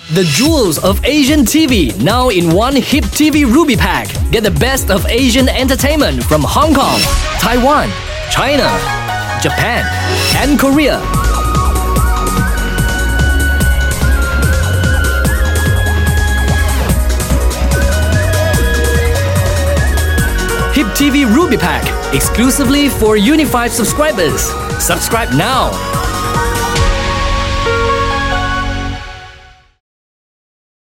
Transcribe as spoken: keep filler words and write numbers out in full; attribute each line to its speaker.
Speaker 1: The jewels of Asian T V now in one Hip T V Ruby Pack. Get the best of Asian entertainment from Hong Kong, Taiwan, China, Japan, and Korea. Hip T V Ruby Pack, exclusively for Unified subscribers. Subscribe now.